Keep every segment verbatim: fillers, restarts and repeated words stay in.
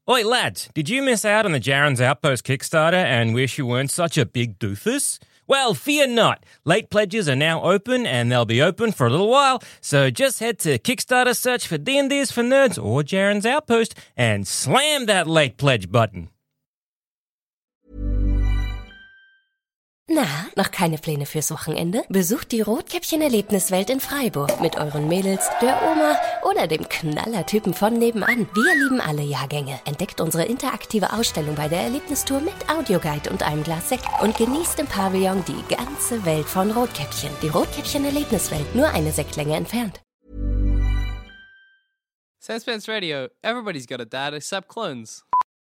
Oi, lads, did you miss out on the Jaren's Outpost Kickstarter and wish you weren't such a big doofus? Well, fear not. Late pledges are now open, and they'll be open for a little while, so just head to Kickstarter, search for D and D is for Nerds or Jaren's Outpost, and slam that late pledge button. Na, noch keine Pläne fürs Wochenende? Besucht die Rotkäppchen-Erlebniswelt in Freiburg mit euren Mädels, der Oma oder dem Knallertypen von nebenan. Wir lieben alle Jahrgänge. Entdeckt unsere interaktive Ausstellung bei der Erlebnistour mit Audioguide und einem Glas Sekt und genießt im Pavillon die ganze Welt von Rotkäppchen. Die Rotkäppchen-Erlebniswelt, nur eine Sektlänge entfernt. Sandspans Radio. Everybody's got a dad except clones.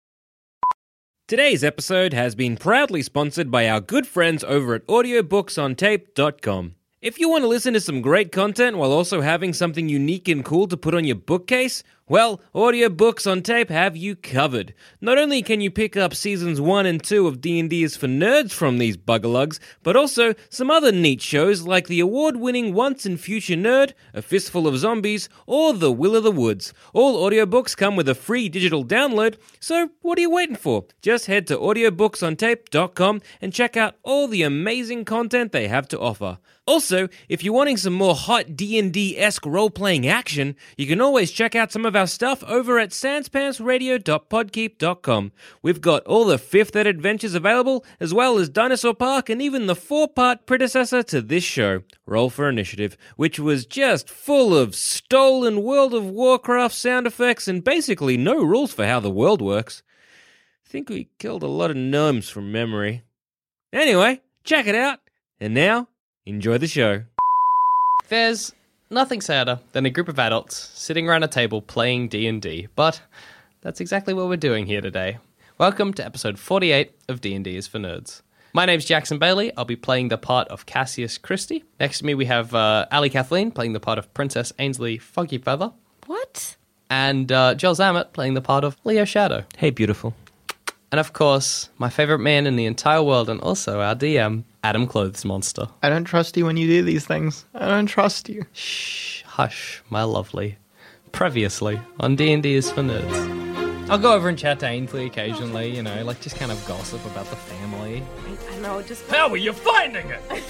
Today's episode has been proudly sponsored by our good friends over at audiobooks on tape dot com. If you want to listen to some great content while also having something unique and cool to put on your bookcase, well, Audiobooks on Tape have you covered. Not only can you pick up seasons one and two of D and D is for Nerds from these buggerlugs, but also some other neat shows like the award-winning Once and Future Nerd, A Fistful of Zombies, or The Will of the Woods. All audiobooks come with a free digital download, so what are you waiting for? Just head to audiobooks on tape dot com and check out all the amazing content they have to offer. Also, if you're wanting some more hot D and D-esque role-playing action, you can always check out some of our stuff over at sans radio dot podkeep dot com. We've got all the fifth Ed adventures available, as well as Dinosaur Park and even the four-part predecessor to this show, Roll for Initiative, which was just full of stolen World of Warcraft sound effects and basically no rules for how the world works. I think we killed a lot of gnomes from memory. Anyway, check it out. And now, enjoy the show. There's nothing sadder than a group of adults sitting around a table playing D and D, but that's exactly what we're doing here today. Welcome to episode forty-eight of D and D is for Nerds. My name's Jackson Bailey. I'll be playing the part of Cassius Christie. Next to me we have uh, Ali Kathleen playing the part of Princess Ainsley Foggy Feather. What? And uh, Jill Zammett playing the part of Leo Shadow. Hey, beautiful. And of course, my favorite man in the entire world and also our D M, Adam Clothes Monster. I don't trust you when you do these things. I don't trust you. Shh, hush, my lovely. Previously on D and D is for Nerds. I'll go over and chat to Ainsley occasionally, you know, like just kind of gossip about the family. I know, just... How are you finding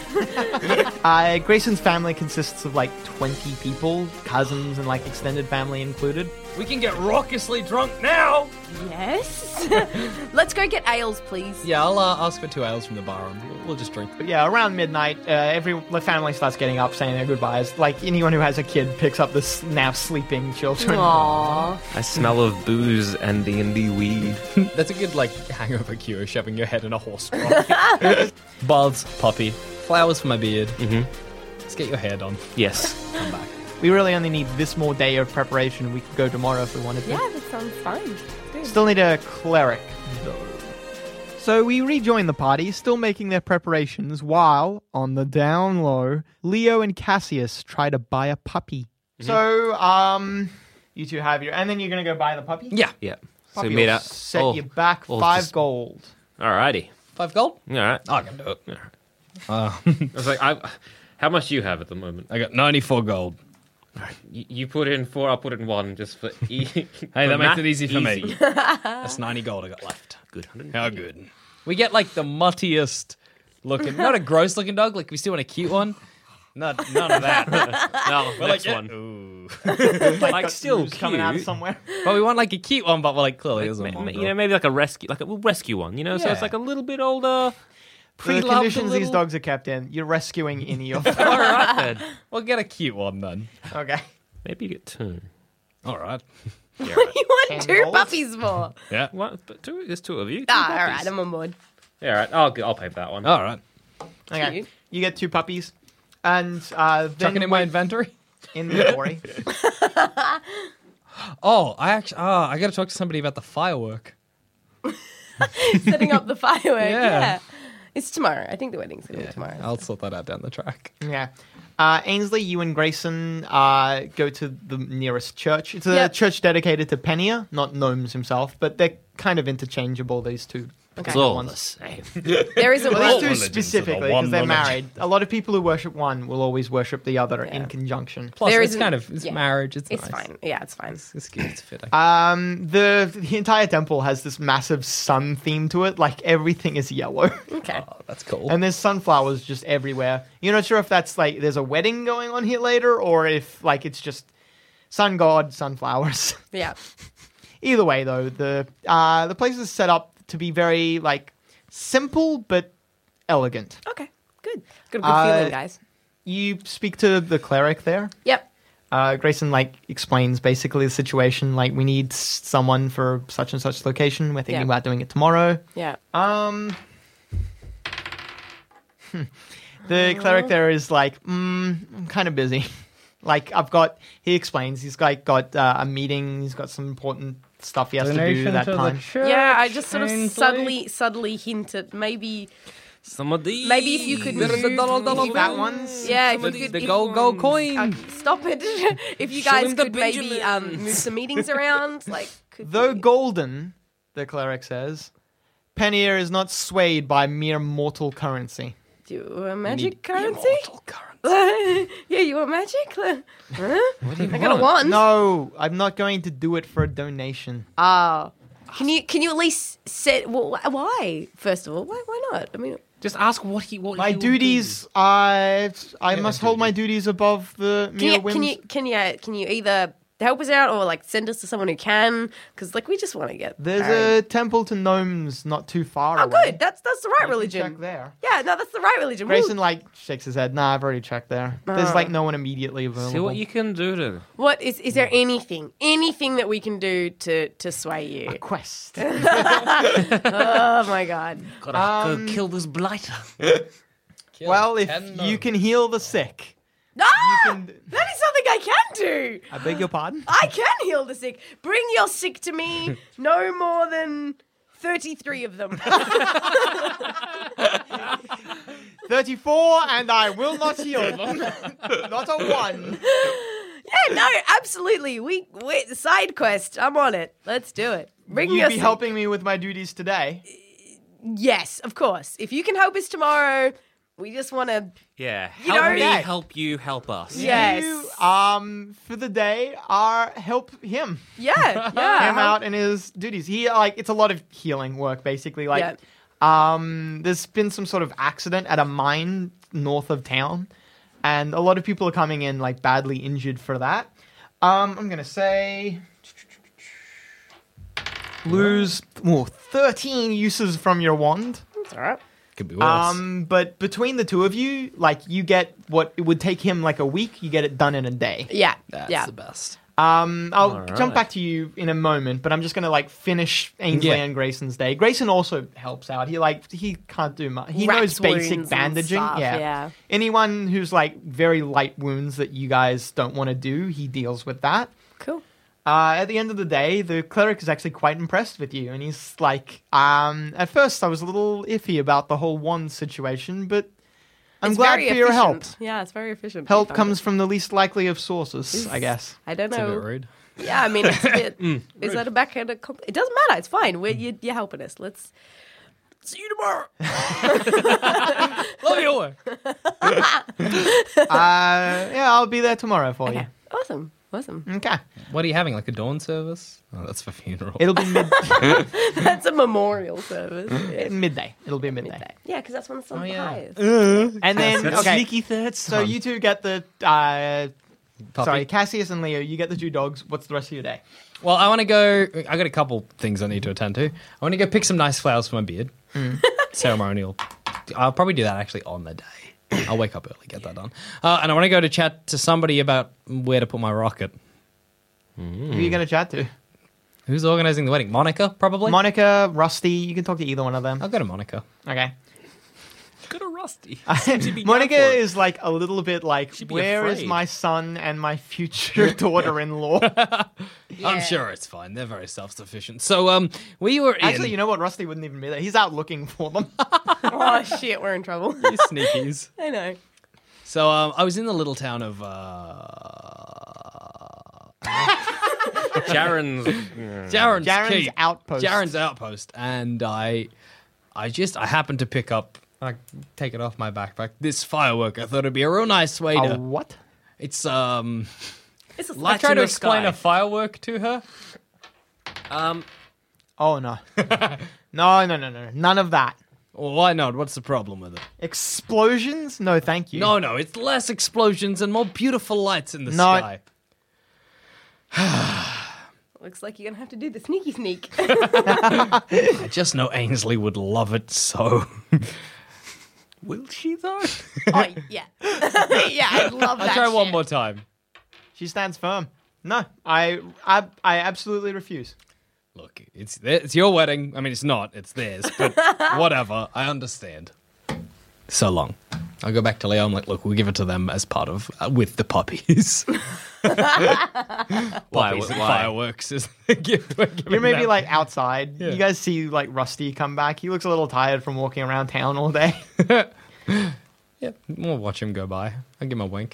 it? uh, Grayson's family consists of like twenty people, cousins and like extended family included. We can get raucously drunk now! Yes? Let's go get ales, please. Yeah, I'll uh, ask for two ales from the bar and we'll, we'll just drink. But yeah, around midnight, uh, every the family starts getting up, saying their goodbyes. Like anyone who has a kid picks up the s- now sleeping children. Aww. I smell of booze and D and D weed. That's a good, like, hangover cure, shoving your head in a horse trough. Baths, puppy, flowers for my beard. Mm-hmm. Let's get your hair done. Yes. Come back. We really only need this more day of preparation. We could go tomorrow if we wanted to. Yeah, that sounds fine. Good. Still need a cleric, though. So we rejoin the party, still making their preparations, while, on the down low, Leo and Cassius try to buy a puppy. Mm-hmm. So, um, you two have your... And then you're going to go buy the puppy? Yeah. Yeah. Puppy so meet will up. set oh, you back oh, five just... gold. Alrighty. Five gold? Alright. I can do it. Alright. Uh, I was like, I, how much do you have at the moment? I got ninety-four gold. You, you put in four, I'll put in one, just for e- Hey, for that makes math, it easy for easy. me. That's ninety gold I got left. Good. How good. We get, like, the muttiest looking, not a gross looking dog, like, we still want a cute one. Not, none of that. No, We're next like, one. Ooh. Like, Like, got still news coming out of cute. somewhere. But we want, like, a cute one, but, like, clearly Like, isn't ma- one. ma- you know, maybe like a rescue, like a little rescue one, you know? So it's Yeah. like a little bit older, The pre-loved a conditions these little. dogs are kept in, you're rescuing any of them. All right, then. We'll get a cute one, then. Okay. Maybe you get two. All right. Yeah, What do you want Ten two gold? puppies for? Yeah. What? But two? There's two of you. Two Ah, all puppies. right, I'm on board. Yeah, all right. I'll, I'll pay for that one. All right. Okay. Cute. You get two puppies. And uh, then Chucking in my we- inventory. inventory. Oh, I actually, oh, I got to talk to somebody about the firework. Setting up the firework. Yeah. Yeah. It's tomorrow. I think the wedding's going to be tomorrow. I'll sort that out down the track. Yeah. Uh, Ainsley, you and Grayson uh, go to the nearest church. It's a Yep. church dedicated to Penia, not Gnomes himself, but they're kind of interchangeable, these two Okay. It's all ones. the same. There isn't Well, one. these two religions are the specifically, one because they're religion. married. A lot of people who worship one will always worship the other Yeah. in conjunction. Plus, There it's isn't- kind of it's yeah. marriage. It's, It's nice. fine. Yeah, it's fine. It's, it's good. It's fitting. Um, the the entire temple has this massive sun theme to it. Like everything is yellow, Okay. Oh, that's cool. and there's sunflowers just everywhere. You're not sure if that's like there's a wedding going on here later, or if like it's just sun god sunflowers. Yeah. Either way, though, the uh the place is set up to be very like simple but elegant. Okay. Good. Got a good Uh, feeling, guys. You speak to the cleric there. Yep. Uh, Grayson like explains basically the situation. Like we need s- someone for such and such location. We're thinking Yeah. about doing it tomorrow. Yeah. Um, the cleric there is like, mm, I'm kind of busy. Like I've got. He explains he's like got uh, a meeting. He's got some important stuff he has to do that time. Yeah, I just sort of subtly, subtly hinted maybe, Some of these. maybe if you could There's move a dollar, dollar if- Fat ones. Yeah, if Some you of could, the if- gold gold Uh, coin. stop it! If you Show guys him the could maybe um, Benjamins. move some meetings around, like could Though you- golden, the cleric says, Penier is not swayed by mere mortal currency. do a magic need currency. immortal currency. Yeah, you want magic? Huh? What do you I got a want? wand. No, I'm not going to do it for a donation. Ah. Can you can you at least say well, wh- why? First of all, why why not? I mean, Just ask what he what My he will duties, I I Yeah, must hold my duties above the can mere you, whims. can you can you uh, can you either help us out or like send us to someone who can? Because like we just want to get There's married. a temple to gnomes not too far Oh, away. good. That's that's the right You can religion. check there. Yeah, no, that's the right religion. We'll- Grayson like shakes his head. Nah, I've already checked there. There's Ah. like no one immediately available. See what you can do to What is is there anything anything that we can do to to sway you? Quest. Oh my god. gotta Um, go kill this blighter. well, if ten you can heal the sick, Ah! can- That is something I can do. I beg your pardon. I can heal the sick. Bring your sick to me. No more than thirty-three of them. Thirty-four, and I will not heal them. Not a one. Yeah, no, absolutely. We, we side quest. I'm on it. Let's do it. Bring You'd your be sick. helping me with my duties today. Yes, of course. If you can help us tomorrow, we just want to. Yeah, You help know- me, Yeah. help you, help us. Yes. You, um, for the day, are help him. Yeah, yeah. him out in his duties. He like it's a lot of healing work basically. Like Yeah. um there's been some sort of accident at a mine north of town and a lot of people are coming in like badly injured for that. Um I'm going to say lose ooh, thirteen uses from your wand. It's all right. Could be worse. Um but between the two of you, like you get what it would take him like a week, you get it done in a day. Yeah, That's yeah. the best. Um, I'll All jump right. back to you in a moment, but I'm just gonna like finish Ainsley Yeah. and Grayson's day. Grayson also helps out. He like he can't do much. He knows Wraps wounds basic and bandaging. stuff, yeah. yeah. Anyone who's like very light wounds that you guys don't want to do, he deals with that. Cool. Uh, at the end of the day, the cleric is actually quite impressed with you, and he's like, um, at first I was a little iffy about the whole wand situation, but I'm It's glad very for your help. efficient. Yeah, it's very efficient. Help We found comes it. from the least likely of sources, I guess. I don't It's a bit know. rude. Yeah, I mean, it's a bit. Mm, is that a backhand? Comp- it doesn't matter. It's fine. We're, you, you're helping us. Let's see you tomorrow. Love you. Uh, yeah, I'll be there tomorrow for Okay. Awesome. Awesome. you. Okay. What are you having? Like a dawn service? Oh, that's for funeral. It'll be mid- That's a memorial service. midday. It'll be midday. Midday. Yeah, because that's when the sun's Oh, yeah. highest. And then, That's okay, sneaky third so son. you two get the, uh, Puppy. sorry, Cassius and Leo, you get the two dogs. What's the rest of your day? Well, I want to go. I got a couple things I need to attend to. I want to go pick some nice flowers for my beard. Ceremonial. I'll probably do that actually on the day. I'll wake up early, get that done. Uh, and I want to go to chat to somebody about where to put my rocket. Who are you going to chat to? Who's organizing the wedding? Monica, probably? Monica, Rusty, you can talk to either one of them. I'll go to Monica. Okay. Go to Rusty. Monica is like a little bit like, She'd be where is afraid. my son and my future daughter-in-law? I'm sure it's fine. They're very self-sufficient. So, um, we were in... Actually, you know what? Rusty wouldn't even be there. He's out looking for them. Oh shit, we're in trouble. You sneakies. I know. So, um, I was in the little town of, uh... Jaren's. Jaren's, Jaren's Keep. outpost. Jaren's outpost, and I I just, I happened to pick up, I take it off my backpack, this firework. I thought it'd be a real nice way A to... what? It's, um... It's a I Lights try in to the explain sky. a firework to her. Um, Oh, no. no, no, no, no. None of that. Well, why not? What's the problem with it? Explosions? No, thank you. No, no, it's less explosions and more beautiful lights in the No. sky. Looks like you're gonna have to do the sneaky sneak. I just know Ainsley would love it so. will she though? Oh yeah, yeah. I love that. I'll try one shit. more time. She stands firm. No, I, I, I absolutely refuse. Look, it's it's your wedding. I mean, it's not. It's theirs. But whatever. I understand. So long. I'll go back to Leo. I'm like, look, we'll give it to them as part of uh, with the puppies. Why? Puppies and Why? fireworks is the gift we're giving You're maybe them. like outside. Yeah. You guys see like Rusty come back. He looks a little tired from walking around town all day. Yeah, we'll watch him go by. I'll give him a wink.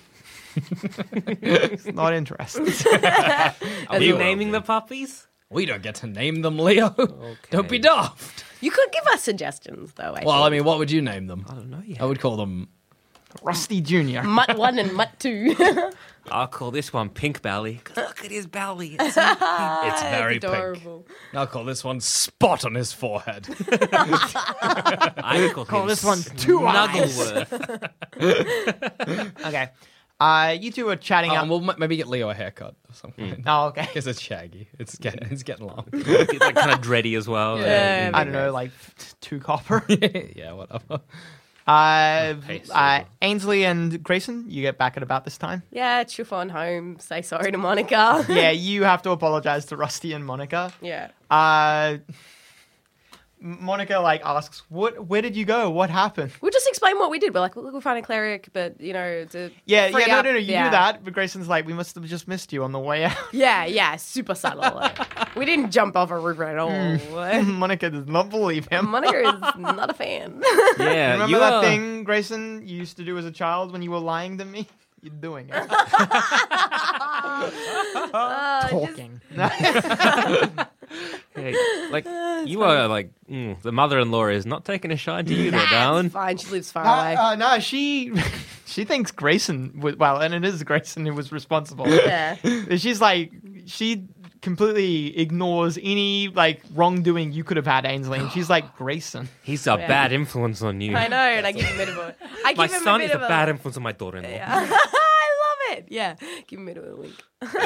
He's not interested. Are you naming the puppies? We don't get to name them, Leo. Don't be daft. You could give us suggestions, though. I Well, I think. mean, what would you name them? I don't know yet. I would call them. Rusty Junior Mutt one and Mutt two. I'll call this one Pink Belly. 'Cause look at his belly. It's It's very pink. adorable. I'll call this one Spot on his forehead. I call, Call him this one Two Eyes. Snuggleworth. Okay. Uh, you two are chatting Oh, up. and we'll m- maybe get Leo a haircut or something. Oh, okay. Because it's shaggy. It's getting it's getting long. It's like kind of dready as well. Yeah. I don't know, like f- two copper. Yeah, whatever. Uh, Pace uh, over. Ainsley and Grayson, you get back at about this time. Yeah, chuff on home. Say sorry to Monica. Yeah, you have to apologize to Rusty and Monica. Yeah. Uh, Monica like asks, "What? Where did you go? What happened?" We'll just explain what we did. We're like, we'll go find a cleric, but, you know, to Yeah, free yeah, no, up- no, no. You yeah. do that, but Grayson's like, "We must have just missed you on the way out." Yeah, yeah, super subtle. Like, we didn't jump off a river at all. Monica does not believe him. Monica is not a fan. Yeah, Remember you that are- thing, Grayson, you used to do as a child when you were lying to me? You're doing it. Talking. Hey, like you are like mm, the mother-in-law is not taking a shine to you, there, Nah, darling. it's fine. She lives far Uh, away. uh, no, she she thinks Grayson was, well, and it is Grayson who was responsible. Yeah. She's like, she completely ignores any like wrongdoing you could have had, Ainsley, and she's like, Grayson. He's a Yeah. bad influence on you. I know, and I give him a bit of a. I give My him son a bit is of a bad influence on my daughter-in-law. Yeah. I love it. Yeah, give him a bit of a wink.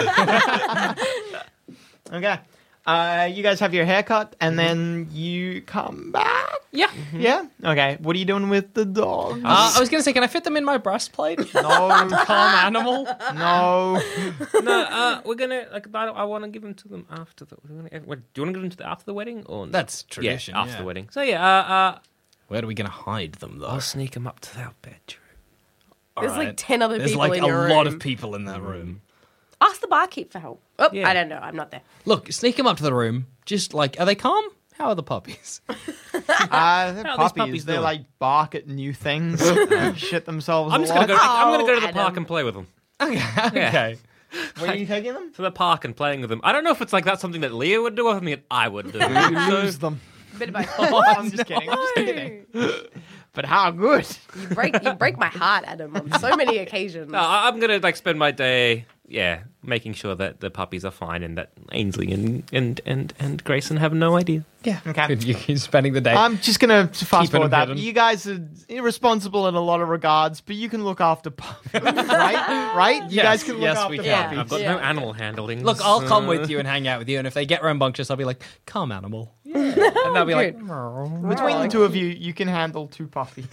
Okay. Uh, you guys have your haircut, and then you come back. Yeah. Yeah. Okay. What are you doing with the dog? Uh, I was gonna say, can I fit them in my breastplate? no, Calm animal. no. No, uh, we're gonna like. I, I want to give them to them after the. We're gonna, what, do you want to give them to the, after the wedding or no? That's tradition. Yeah, after yeah. the wedding. So yeah, uh, uh, Where are we gonna hide them though? I'll sneak them up to our bedroom. There's Alright. like ten other There's people like in a your lot room. of people in that room. Ask the barkeep for help. Oh, Yeah. I don't know. I'm not there. Look, sneak them up to the room. Just like, are they calm? How are the puppies? Uh, they're How are these puppies. puppies They doing? like bark at new things, uh, shit themselves. I'm a just gonna lot. go. I'm gonna go to the Adam. park and play with them. Okay. Where are you taking them? To the park and playing with them. I don't know if it's like that's something that Leah would do or something that I would do. Lose them. Bit of both. I'm just kidding. I'm just kidding. But how good? You break, you break my heart, Adam, on so many occasions. No, I- I'm gonna like spend my day, yeah, making sure that the puppies are fine and that Ainsley and and and, and Grayson have no idea. Yeah. Okay. Good, you- You're spending the day. I'm just gonna fast Keeping forward them that. hidden. You guys are irresponsible in a lot of regards, but you can look after puppies, right? Right? You Yes, guys can look yes, after we can. puppies. I've got Yeah. no animal handling. Look, I'll come with you and hang out with you, and if they get rambunctious, I'll be like, "Calm, animal," and they'll be like, Between the two of you, you can handle two puppies.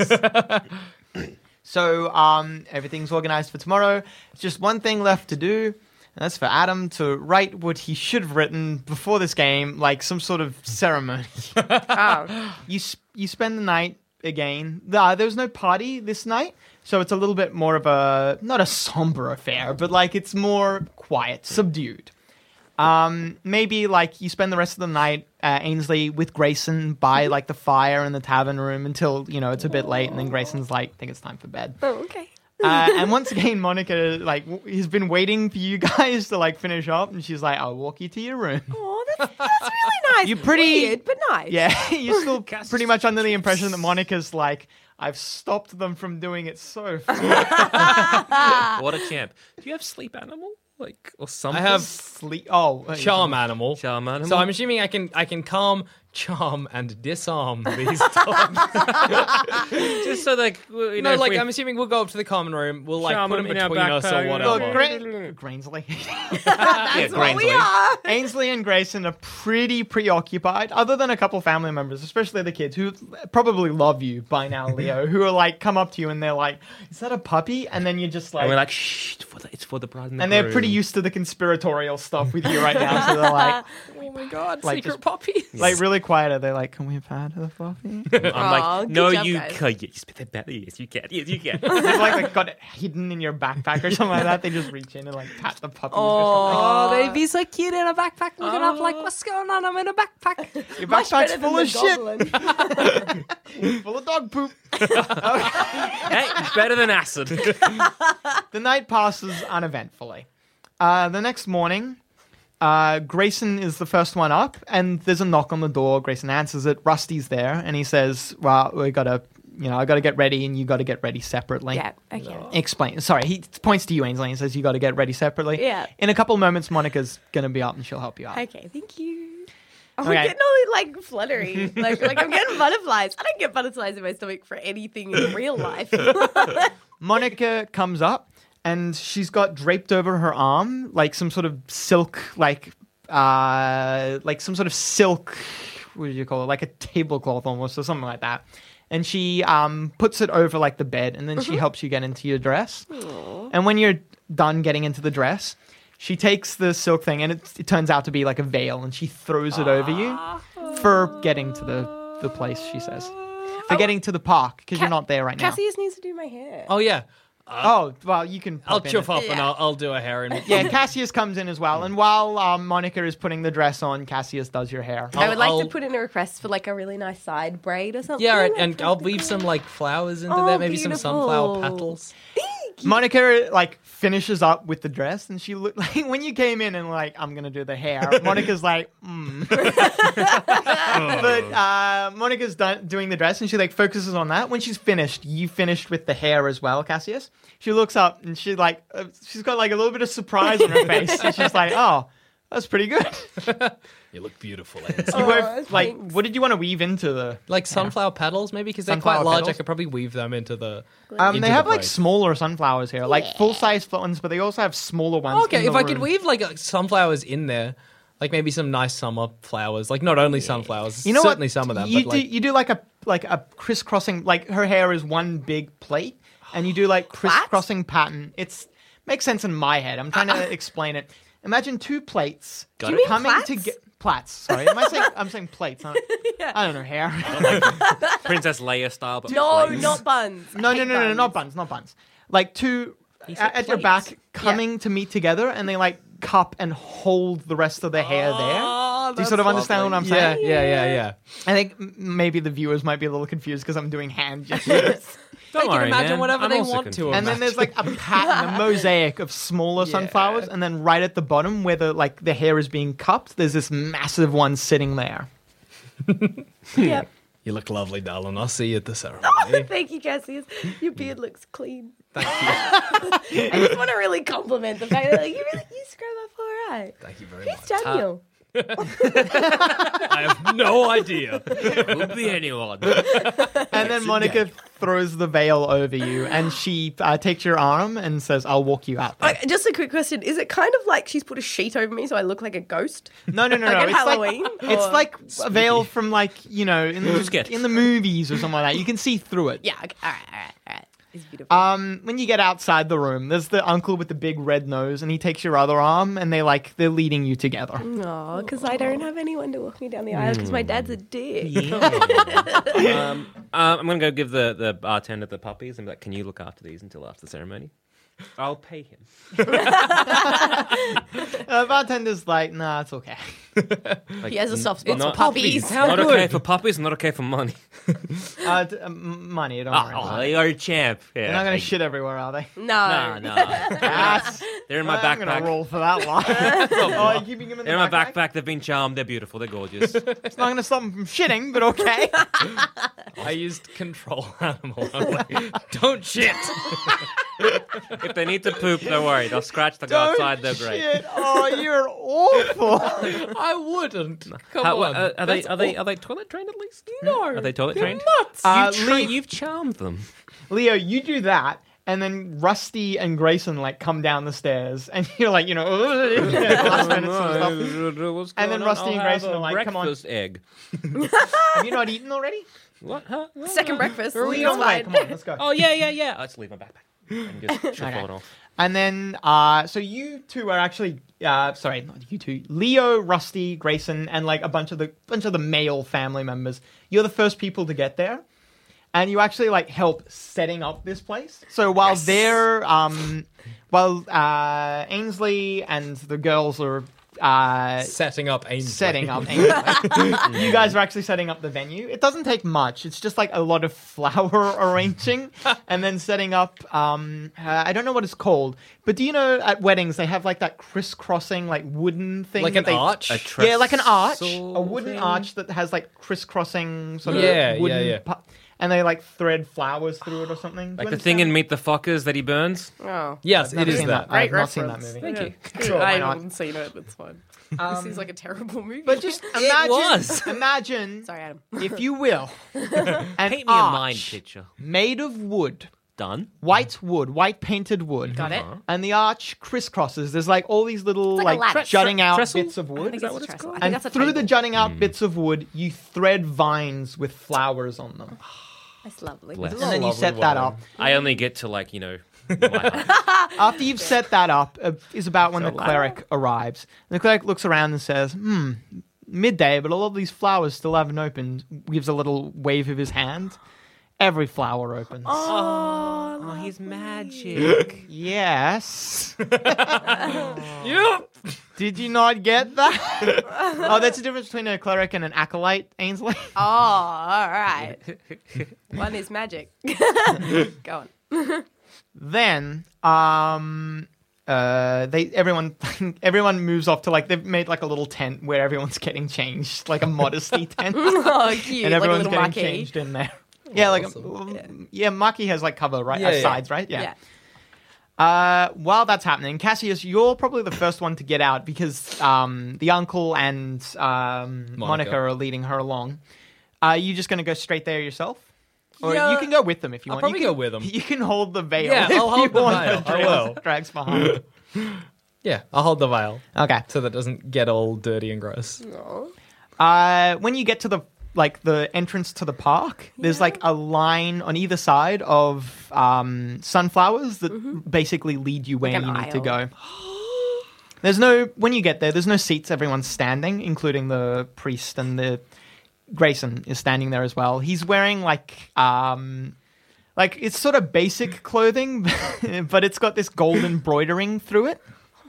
So um, everything's organized for tomorrow. Just one thing left to do, and that's for Adam to write what he should have written before this game, like some sort of ceremony. Oh. you sp- you spend the night again. Uh, there was no party this night, so it's a little bit more of a not a somber affair, but like it's more quiet, subdued. Um, maybe like you spend the rest of the night, uh, Ainsley, with Grayson by like the fire in the tavern room until you know it's a bit late, and then Grayson's like, "I think it's time for bed." Oh, okay. Uh, and once again, Monica like w- has been waiting for you guys to like finish up, and she's like, "I'll walk you to your room." Oh, that's, that's really nice. You're pretty- Weird, but nice. Yeah, you're still pretty much under the impression that Monica's like, I've stopped them from doing it so far. What a champ. Do you have sleep animal? Like, or something? I have Sleep. Oh, uh, charm animal. Charm animal? So I'm assuming I can I can calm, charm, and disarm these dogs. Just so like, you know, no, if like we- I'm assuming we'll go up to the common room. We'll like Charm put them them in our between us or backpack. whatever. Look, Gra- Grainsley. That's what we Grainsley. are. Ainsley and Grayson are pretty preoccupied, other than a couple family members, especially the kids who probably love you by now, Leo, who are like, come up to you and they're like, is that a puppy? And then you're just like, And we're like, shh, it's for the, it's for the bride and the and they're groom. pretty used to the conspiratorial stuff with you right now, so they're like, Oh my god, Like, secret just- puppies. like really quiet. They're like, can we have had a puppy? I'm Aw, like, good no, job, you guys. can't. Yes, but they're better. Yes, you can. Yes, you can. It's like they got it hidden in your backpack or something like that. They just reach in and like pat the puppy. Oh, they'd be so cute in a backpack, looking up like, what's going on? I'm in a backpack. Your much backpack's better than full the of shit, goblin. full of dog poop. Hey, it's better than acid. The night passes uneventfully. Uh, the next morning, uh, Grayson is the first one up, and there's a knock on the door. Grayson answers it. Rusty's there, and he says, "Well, we gotta, you know, I gotta get ready, and you gotta get ready separately." Yeah, okay. Explain. Sorry, he points to you, Ainsley, and says, "You gotta get ready separately." Yeah. In a couple moments, Monica's gonna be up, and she'll help you out. Okay, thank you. I'm Okay. getting all like fluttery. Like, like I'm getting butterflies. I don't get butterflies in my stomach for anything in real life. Monica comes up and she's got draped over her arm like some sort of silk, like uh, like some sort of silk. What do you call it? Like a tablecloth almost, or something like that. And she um, puts it over like the bed, and then she helps you get into your dress. And when you're done getting into the dress, she takes the silk thing, and it, it turns out to be like a veil, and she throws it over you for getting to the, the place, she says. For getting to the park, because you're not there right now. Cassius needs to do my hair. Oh yeah, Oh, well, you can I'll pop in chuff it. up and I'll, I'll do a hair. And Yeah, Cassius comes in as well. And while um, Monica is putting the dress on, Cassius does your hair. I would like I'll- to put in a request for like a really nice side braid or something. yeah, right, Like, and I'll weave some like flowers into Oh, there, maybe some sunflower beautiful. petals. Monica like finishes up with the dress, and she look like when you came in and like I'm gonna do the hair. Monica's like, mm. but uh, Monica's done doing the dress, and she like focuses on that. When she's finished, you finished with the hair as well, Cassius. She looks up and she like uh, she's got like a little bit of surprise on her face, and she's like, oh. That's pretty good. You look beautiful. You Oh, wove, like, thanks. what did you want to weave into the? Like sunflower petals, maybe because they're Sunflower quite large. I petals? could probably weave them into the. Um, into they the have like braid. smaller sunflowers here, like full size ones, but they also have smaller ones. Okay, in if the I could room. weave like uh, sunflowers in there, like maybe some nice summer flowers, like not only sunflowers, you know certainly what? some of them, You but do like you do like a like a crisscrossing, like her hair is one big plate, and you do like crisscrossing pattern. It's makes sense in my head. I'm trying to explain it. Imagine two plates you mean coming plaits? together. Plats. Sorry, am I saying? I'm saying plates. Not, I don't know hair. Princess Leia style, but No, plates. not buns. I No, no, hate no, no, no, not buns. buns, not buns. Like two said at, at your plates. back coming to meet together, and they like cup and hold the rest of the hair there. Do you sort of understand what I'm yeah, saying? yeah, yeah, yeah. I think m- maybe the viewers might be a little confused because I'm doing hand gestures. Don't They can worry, imagine man. whatever I'm they also want to confused. And then there's like a pattern, a mosaic of smaller sunflowers, and then right at the bottom where the like the hair is being cupped, there's this massive one sitting there. Yep. You look lovely, darling. I'll see you at the ceremony. Thank you, Cassius. Your beard looks clean. Thank you. I just want to really compliment the fact that like, you really you scrub up all right. Thank you very Who's much. Daniel? I have no idea. Could be anyone. And then Monica throws the veil over you, and she uh, takes your arm and says, "I'll walk you out." there." Uh, just a quick question: is it kind of like she's put a sheet over me so I look like a ghost? No, no, no, Like no. in It's Halloween, like it's or- like a veil from like you know in the Sketch. in the movies or something like that. You can see through it. Yeah. Okay. All right. All right. All right. It's beautiful. Um, when you get outside the room, there's the uncle with the big red nose, and he takes your other arm, and they like they're leading you together. No, because I don't have anyone to walk me down the aisle because my dad's a dick. um, uh, I'm gonna go give the, the bartender the puppies and be like, "Can you look after these until after the ceremony?" I'll pay him. Uh, bartender's like, nah, it's okay. He has a soft spot for not- puppies. It's not okay for puppies, not okay for money. Uh, d- um, money, don't worry. Oh, about it. you're a champ. Yeah, They're not going I- to shit everywhere, are they? No. Nah, nah. That's, They're in my I'm going to backpack. roll for that one. oh, are you keeping him in the They're in my backpack? backpack. They've been charmed. They're beautiful. They're gorgeous. It's not going to stop him from shitting, but okay. I used control animal. I'm like, don't shit. If they need to poop, don't worry. They'll scratch. They'll go Don't outside. They're great. shit. Oh, you're awful. I wouldn't. Come How, on. uh, are they That's are they aw- are they toilet trained at least? No. Are they toilet They're trained? nuts. Uh, You've, tra- Lee- you've charmed them. Leo, you do that, and then Rusty and Grayson like come down the stairs, and you're like, you know, last minute sort of stuff. And then Rusty and Grayson are like, come on. breakfast egg. Have you not eaten already? What? Huh? What? Second breakfast. You It's don't wait. fine. Come on, let's go. Oh yeah, yeah, yeah. Let's leave my backpack. And just shuffle Okay. it off. And then, uh, so you two are actually, uh, sorry, not you two, Leo, Rusty, Grayson, and like a bunch of the bunch of the male family members. You're the first people to get there, and you actually like help setting up this place. So while they're, um, while uh, Ainsley and the girls are uh, Setting up Ainsley. setting up, Ainsley, you guys are actually setting up the venue. It doesn't take much. It's just like a lot of flower arranging and then setting up. Um, uh, I don't know what it's called, but do you know at weddings they have like that crisscrossing like wooden thing, Like that an they- arch? A yeah, like an arch, trestle a wooden thing? arch that has like crisscrossing sort of Yeah, yeah, wooden yeah. pu- and they like thread flowers through it or something. Do Like you the thing in understand? Meet the Fuckers that he burns. Oh. Yes, I've it never is seen that. I've Great not seen that reference. movie. Thank Yeah. you. Sure, why I not? haven't seen it. It's fine. Um, this seems like a terrible movie. But just imagine, was. imagine, Sorry, Adam. if you will, an Paint me a mind arch picture. made of wood. Done. White wood, white painted wood. Got it? And the arch crisscrosses. There's like all these little like a like, ladder. jutting out Trestle? bits of I wood. think it's a trestle. I think And that's a through the table. jutting out bits of wood, you thread vines with flowers on them. That's lovely. Bless. And then you lovely set that woman. up. I only get to like you know. my height. After you've set that up, uh, is about when the cleric arrives. And the cleric looks around and says, hmm, midday, but all of these flowers still haven't opened. Gives a little wave of his hand. Every flower opens. Oh, he's magic. Yes. Did you not get that? Oh, that's the difference between a cleric and an acolyte, Ainsley. Oh, all right. One is magic. Go on. Then, um, uh, they everyone everyone moves off to like they've made like a little tent where everyone's getting changed, like a modesty tent, Oh, cute. and like a everyone's little getting marquee. changed in there. Yeah, like Awesome. um, yeah, Maki has like cover right, Yeah, uh, yeah. sides, right? Yeah. Uh, while that's happening, Cassius, you're probably the first one to get out because um, the uncle and um, Monica. Monica. are leading her along. Are you just going to go straight there yourself? Or Yeah. you can go with them if you I'll want. probably you can, go with them. You can hold the veil. Yeah, if I'll hold you the want veil. the I drags, will. drags behind. Yeah, I'll hold the veil Okay. so that it doesn't get all dirty and gross. Uh, when you get to the like the entrance to the park, there's like a line on either side of um, sunflowers that basically lead you where Like an you need to aisle. go. There's no when you get there. There's no seats. Everyone's standing, including the priest and the Grayson is standing there as well. He's wearing like um, like it's sort of basic clothing, but it's got this gold embroidering through it.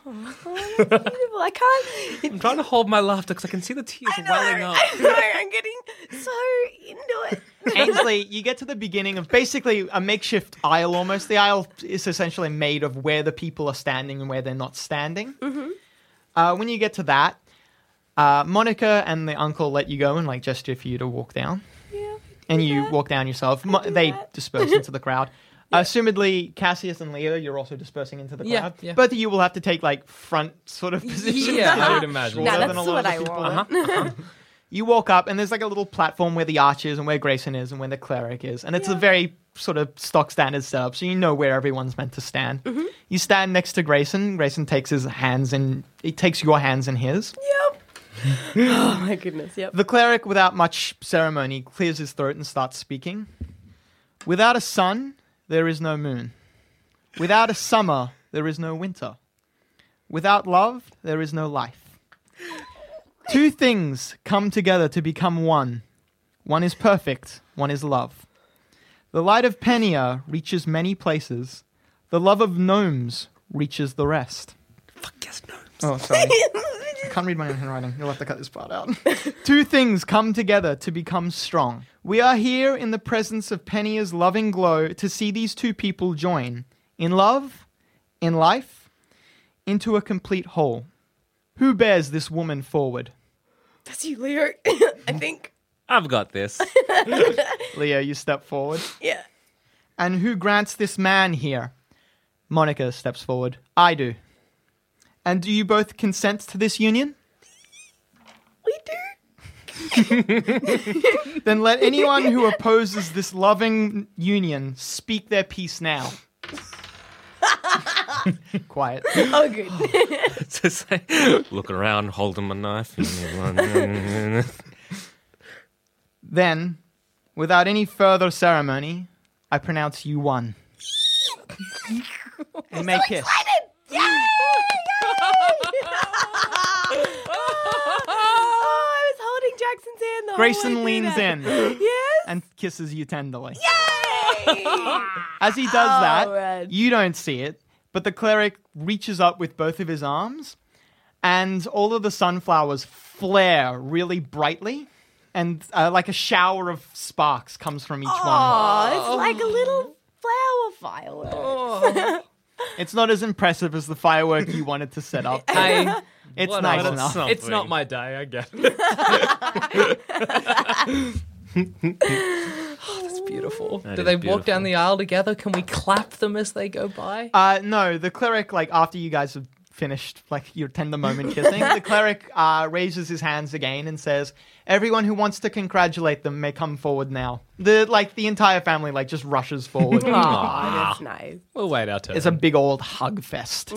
I can't. I'm trying to hold my laughter because I can see the tears I know, welling up. I know, I'm getting so into it. Ainsley, you get to the beginning of basically a makeshift aisle almost. The aisle is essentially made of where the people are standing and where they're not standing. Mm-hmm. Uh, when you get to that, uh, Monica and the uncle let you go and like gesture for you to walk down. Yeah. And you walk down yourself. Mo- do they that. disperse into the crowd. Assumedly, Cassius and Leo, you're also dispersing into the Yeah, crowd. yeah. Both of you will have to take like front sort of positions. Yeah, because I you're would imagine. Nah, shorter that's than a lot what of I the people want. there. You walk up, and there's like a little platform where the arch is, and where Grayson is, and where the cleric is, and it's a very sort of stock standard setup, so you know where everyone's meant to stand. Mm-hmm. You stand next to Grayson. Grayson takes his hands in. He takes your hands in his. Yep. Oh my goodness. Yep. The cleric, without much ceremony, clears his throat and starts speaking. Without a sun, there is no moon. Without a summer, there is no winter. Without love, there is no life. Two things come together to become one. One is perfect, one is love. The light of Penia reaches many places. The love of gnomes reaches the rest. Fuck yes, no. Oh, sorry. Can't read my own handwriting. You'll have to cut this part out. Two things come together to become strong. We are here in the presence of Penia's loving glow to see these two people join. In love, in life, into a complete whole. Who bears this woman forward? That's you, Leo. I think. I've got this. Leo, you step forward. Yeah. And who grants this man here? Monica steps forward. I do. And do you both consent to this union? We do. Then let anyone who opposes this loving union speak their piece now. Quiet. Oh, good. Just like, looking around, holding my knife. Then, without any further ceremony, I pronounce you one. And may kiss. Yay! Yay! Oh, I was holding Jackson's hand the Grayson whole way leans through in that. Yes. and kisses you tenderly. Yay! As he does Oh, that, man. you don't see it, but the cleric reaches up with both of his arms, and all of the sunflowers flare really brightly, and uh, like a shower of sparks comes from each one. Oh, it's like a little flower firework. It's not as impressive as the firework you wanted to set up. Hey, It's Whatever. nice That's enough. something. it's not my day, I get it. Oh, that's beautiful. That Do is they walk beautiful. down the aisle together? Can we clap them as they go by? Uh, no, the cleric, like, after you guys have finished, like, your tender moment kissing, the cleric uh, raises his hands again and says, everyone who wants to congratulate them may come forward now. The, like, the entire family, like, just rushes forward. Oh, that's nice. We'll wait our turn. It's a big old hug fest.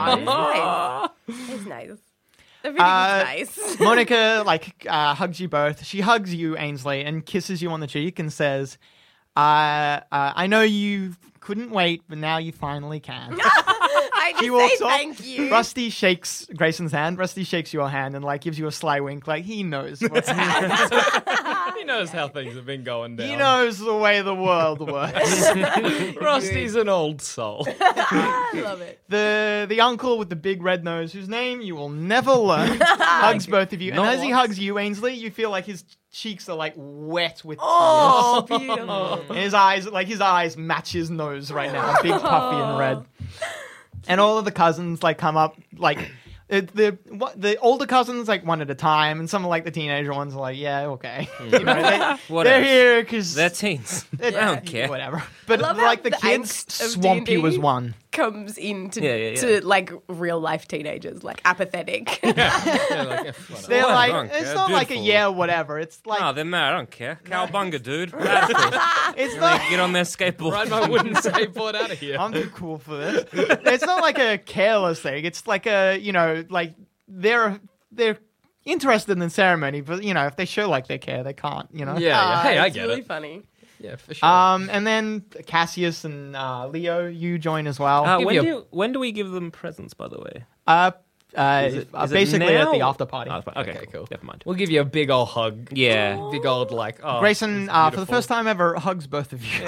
Oh, it's nice. It's nice. Everything's Uh, nice. Monica, like, uh, hugs you both. She hugs you, Ainsley, and kisses you on the cheek and says, uh, uh, I know you couldn't wait, but now you finally can. I just She say walks off. thank you. Rusty shakes Grayson's hand. Rusty shakes your hand and, like, gives you a sly wink, like, he knows what's happening. he knows how things have been going down. He knows the way the world works. Rusty's an old soul. I love it. the the uncle with the big red nose, whose name you will never learn, hugs both of you. And Not as he once. hugs you, Ainsley, you feel like his cheeks are, like, wet with Oh, tears. beautiful. And his eyes, like, his eyes match his nose right now, big, puffy, and red. And all of the cousins, like, come up, like, it, the what, the older cousins, like, one at a time, and some of, like, the teenager ones are like, yeah, okay. You know, they, Whatever. they're here because They're teens. I don't care. Whatever. But, love like, how the the kids angst of swamp D you and D as one. Comes into Yeah, yeah, yeah. to like real life teenagers, like apathetic. Yeah, like, yeah, whatever. They're Well, like, drunk, it's yeah, not like a beautiful. yeah, whatever. It's like, No, they're mad. I don't care. Cowabunga, dude. Radical. it's They not. get on their skateboard. Ride my wooden skateboard out of here. I'm too cool for this. It's not like a careless thing. It's like a, you know, like they're they're interested in the ceremony, but you know, if they show like they care, they can't. You know. yeah, yeah. Ah, Hey, I it's get really it. funny. Yeah, for sure. Um, and then Cassius and uh, Leo, you join as well. Uh, Give when, you a- do, when do we give them presents, by the way? Uh, uh, Is it- uh, is it basically at now? the after party. Oh, okay, Okay, cool. cool. Never mind. We'll give you a big old hug. Yeah. Big old, like, oh. Grayson, this is uh, for the beautiful. first time ever, hugs both of you. Oh,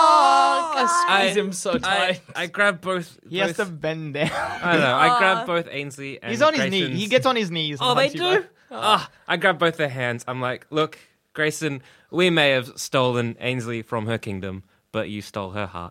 I God. squeeze him so I, tight. I grab both. He has to both- bend down. I don't know. I grab both Ainsley and He's on his knee. Grayson's- He gets on his knees. And Oh, they hugs you do? both. Ah, I grab both their hands. I'm like, look, Grayson, we may have stolen Ainsley from her kingdom, but you stole her heart.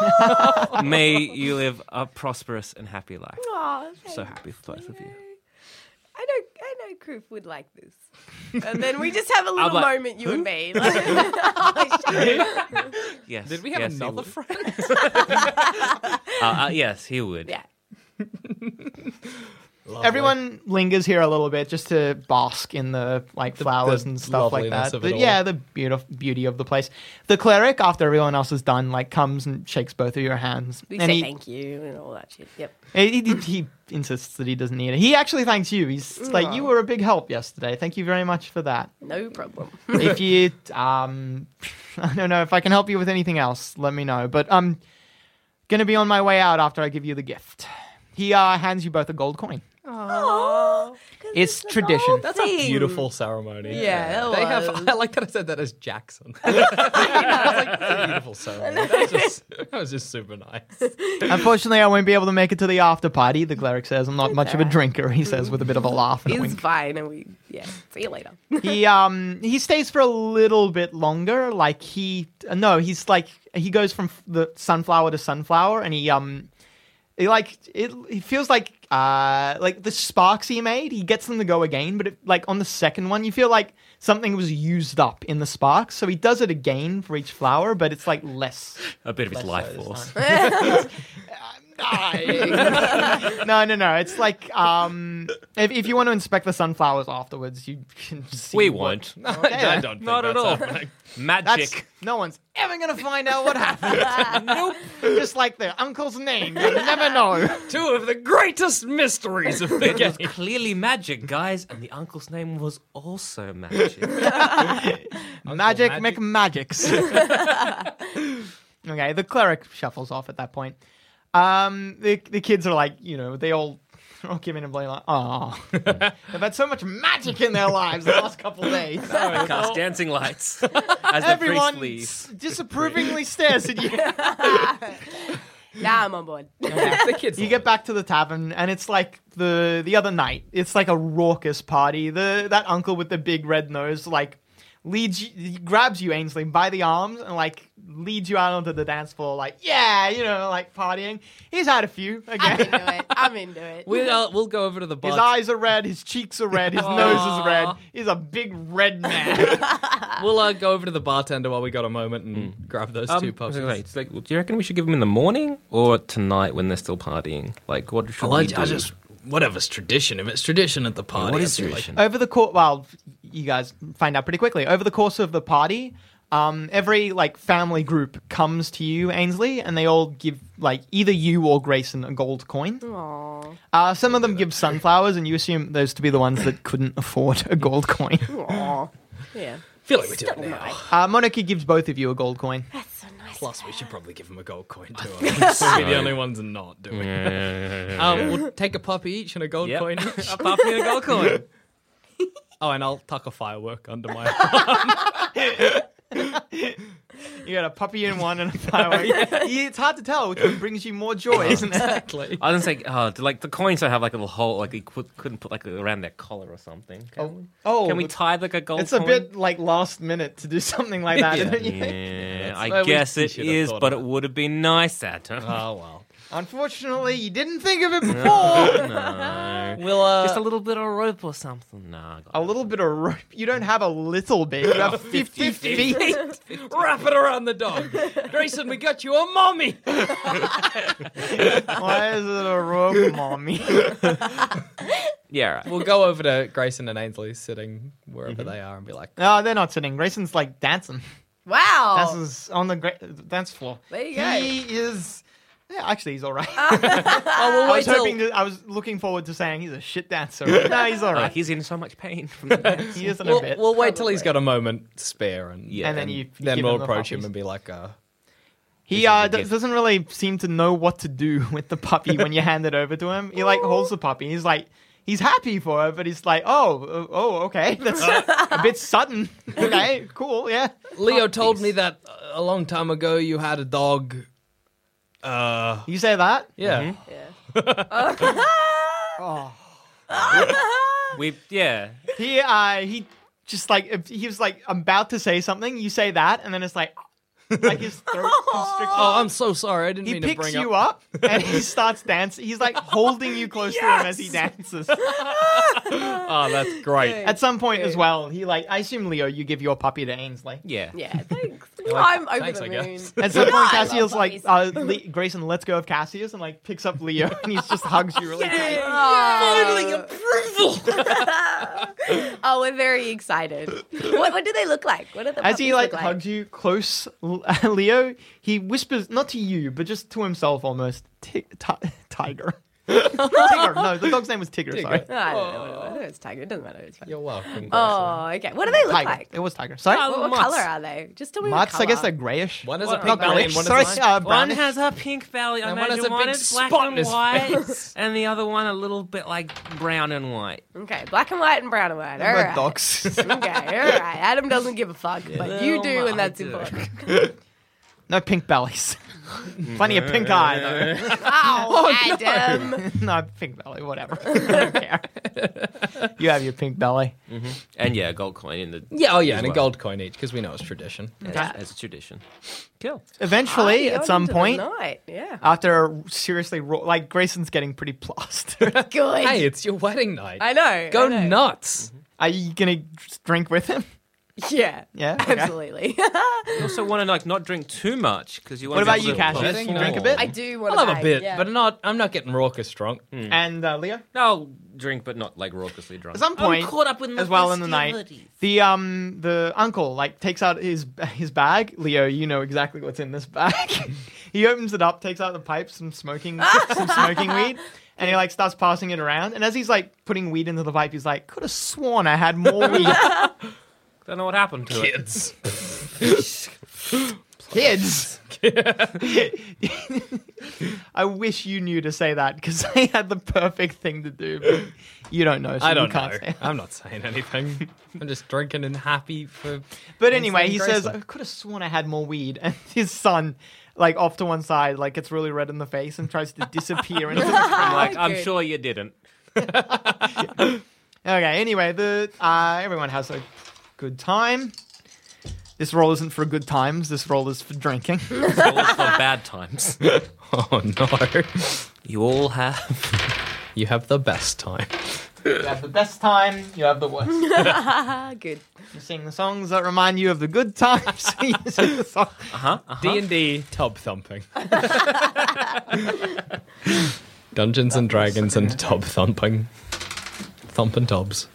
May you live a prosperous and happy life. Aw, So thanks, happy for both of you. I know, I know, Kroof would like this. And then we just have a little like, moment, you and me. Like, oh, shut up. Yes. Did we have yes, he another would. friend? Uh, uh, yes, he would. Yeah. Everyone lingers here a little bit just to bask in the like flowers the and stuff like loveliness that. of it The- all. yeah, the beautiful beauty of the place. The cleric, after everyone else is done, like comes and shakes both of your hands. We and say he, thank you and all that shit. Yep. he, he, he insists that he doesn't need it. He actually thanks you. He's like, you were a big help yesterday. Thank you very much for that. No problem. If you, um, I don't know if I can help you with anything else, let me know. But I'm gonna be on my way out after I give you the gift. He uh, hands you both a gold coin. Oh, It's the tradition. whole That's a thing. beautiful ceremony. Yeah, it they have. was. I like that I said that as Jackson. I was like, that's a beautiful ceremony. That was just, that was just super nice. Unfortunately, I won't be able to make it to the after party. The cleric says, "I'm not much of a drinker." He says with a bit of a laugh and a He's wink. fine, and we yeah. See you later. He um he stays for a little bit longer. Like he uh, no, he's like he goes from f- the sunflower to sunflower, and he um he like it. He feels like uh like the sparks he made. He gets them to go again, but it, like on the second one, you feel like something was used up in the sparks. So he does it again for each flower, but it's like less. A bit of his less life so this force. time. no, no, no. It's like um, if, if you want to inspect the sunflowers afterwards, you can see. We what- won't. Okay, I don't think Not at that's all. happening. That's Magic. no one's ever gonna find out what happened. Nope. Just like the uncle's name, you'll never know. Two of the greatest mysteries of the It was game. clearly magic, guys, and the uncle's name was also magic. Magic Magic. McMagics. Okay, the cleric shuffles off at that point. Um, the the kids are like, you know, they all are all giving him blame like, oh, they've had so much magic in their lives the last couple of days. Cast dancing lights as the Everyone priest leaves. s- disapprovingly stares at you. Now I'm on board. The kids. You get back to the tavern, and it's like the the other night. It's like a raucous party. The that uncle with the big red nose, like, leads you, he grabs you, Ainsley, by the arms, and like leads you out onto the dance floor. Like, yeah, you know, like partying. He's had a few I'm again. into it. I'm into it. We'll, uh, we'll go over to the bar. His eyes are red, his cheeks are red, his nose is red. He's a big red man. We'll uh, go over to the bartender while we got a moment and grab those Um, two puppies. wait, it's like, do you reckon we should give them in the morning or tonight when they're still partying? Like, what should Well, I, we do? I just whatever's tradition. If it's tradition at the party, what I is feel like- tradition? Over the course, well, you guys find out pretty quickly. Over the course of the party, um, every like family group comes to you, Ainsley, and they all give like either you or Grayson a gold coin. Aww. Uh, some of them give sunflowers, and you assume those to be the ones that couldn't afford a gold coin. Aww. Yeah. feel like we do Still it now. nice. Uh, Monica gives both of you a gold coin. That's so nice. Plus, we should probably give him a gold coin too. I think we're the only ones not doing it. Um, we'll take a puppy each and a gold Yep. coin each. A puppy and a gold coin. Oh, and I'll tuck a firework under my arm. You got a puppy in one and a firework. It's hard to tell which one brings you more joy, isn't it? Exactly. I was gonna say, oh, do, like the coins don't have like a little hole, like you could, couldn't put like around their collar or something. Can we? Oh, Can we tie like a gold? it's a coin? bit like last minute to do something like that, Yeah. don't you think? Yeah, That's- I well, we- guess we it should have is, thought but of it that. would have been nice, Santa. Oh well. Unfortunately, you didn't think of it before. no. We'll uh, Just a little bit of rope or something. Nah, I got A little bit of rope. You don't have a little bit. You have fifty feet. wrap it around the dog. Grayson, we got you a mommy. Why is it a rope, mommy? Yeah, right. We'll go over to Grayson and Ainsley sitting wherever they are and be like, No, they're not sitting. Grayson's like dancing. Wow. Dances on the gra- dance floor. There you go. He is. Yeah, actually, he's all right. "Oh, we'll I wait was till." hoping to, I was looking forward to saying he's a shit dancer. But no, he's all Oh, right. he's in so much pain from the dance. He isn't We'll, a bit. we'll wait till he's got a moment spare, and Yeah. And then you- you then give we'll him the approach him puppies. and be like, uh, He This is uh, a d- gift. doesn't really seem to know what to do with the puppy when you hand it over to him. He like holds the puppy. He's like, he's happy for her, but he's like, oh, uh, oh, okay, that's a bit sudden. Okay, cool, yeah. Leo told me that uh, a long time ago you had a dog. Uh, You say that? yeah. Oh. We, yeah. He uh, he just like if he was like about to say something. You say that, and then it's like, like his throat constricts. Oh, I'm so sorry. I didn't He mean to picks bring you up. up and he starts dancing. He's like holding you close to him as he dances. Oh, that's great. At some point as well, he like I assume Leo, you give your puppy to Ainsley. Yeah. Yeah, thanks. I'm over thanks, the I moon. guess. At some point, I love Cassius like puppies. uh, Le- Grayson lets go of Cassius and like picks up Leo and he just hugs you really tight. Finally approval. Oh, we're very excited. What, what do they look like? What are the As he puppies like look hugs you close, L- Leo, he whispers not to you but just to himself almost. Ti- ti- tiger. Tigger. No, the dog's name was Tigger. Sorry. No, I don't know. I know it's tiger. It doesn't matter. It's fine. You're welcome. Oh, okay. What do they look Tiger. like? It was Tiger. Sorry. Oh, What, what mutts. color are they? Just tell me Mutts. what I guess color. they're grayish. One has What- a pink Not belly and grayish. one Sorry, has a uh, One brownish. has a pink belly. I And one imagine has a one big is black spot in and his white, face. and the other one a little bit like brown and white. Okay, black and white and brown and white. All But right. dogs. Okay, all right. Adam doesn't give a fuck, but you Well, do, and I that's do. important. No pink bellies. Plenty of pink eye though. Oh, Adam. No, pink belly, whatever. I don't care. You have your pink belly. And yeah, a gold coin in the Yeah, oh yeah, as and a well. gold coin each because we know it's tradition. as, as a tradition. Cool. Eventually, Ah, at some into the point, night. Yeah. after seriously, ro- like Grayson's getting pretty plastered. Good. Hey, it's your wedding night. I know. Go I know. nuts. Are you gonna drink with him? Yeah. Yeah, okay. Absolutely. You also want to like not drink too much because you want. What to about be you, able to Cassius? perform. You drink a bit? I do want I'll to have a bit, yeah. but not. I'm not getting raucous drunk. And uh, Leo? I'll drink, but not like raucously drunk. At some point, I'm caught up in the as well in the night, festivities. the um the uncle like takes out his his bag. Leo, you know exactly what's in this bag. He opens it up, takes out the pipe, some smoking some smoking weed, and he like starts passing it around. And as he's like putting weed into the pipe, he's like, "Could have sworn I had more weed." Don't know what happened to Kids. Kids. I wish you knew to say that because I had the perfect thing to do. But you don't know. So I you don't can't know. say it. I'm not saying anything. I'm just drinking and happy for. But anyway, Insane he Grayson. says, I could have sworn I had more weed. And his son, like, off to one side, like, gets really red in the face and tries to disappear into the it. crowd. Like, I'm Good. sure you didn't. Okay, anyway, the uh, everyone has a good time. This roll isn't for good times. This roll is for drinking. It's all for bad times. Oh no! You all have. You have the best time. You have the best time. You have the worst. Ah, good. You sing the songs that remind you of the good times. You sing the song. Uh huh. D and D tub thumping. Dungeons and Dragons and tub thumping. Thumping tubs.